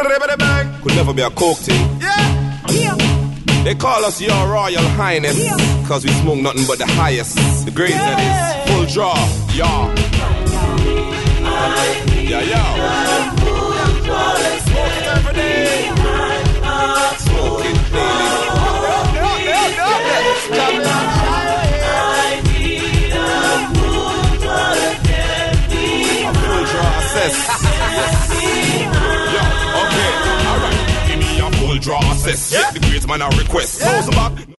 Could never be a coke thing. Yeah. They call us your Royal Highness, cause we smoke nothing but the highest. The greatest that is. Full draw, y'all. Yeah, yo. Smoke it every day. Smoke it daily. A full draw assess. Yo, okay, alright. Give me a full draw assess. The great man I request. Close them up.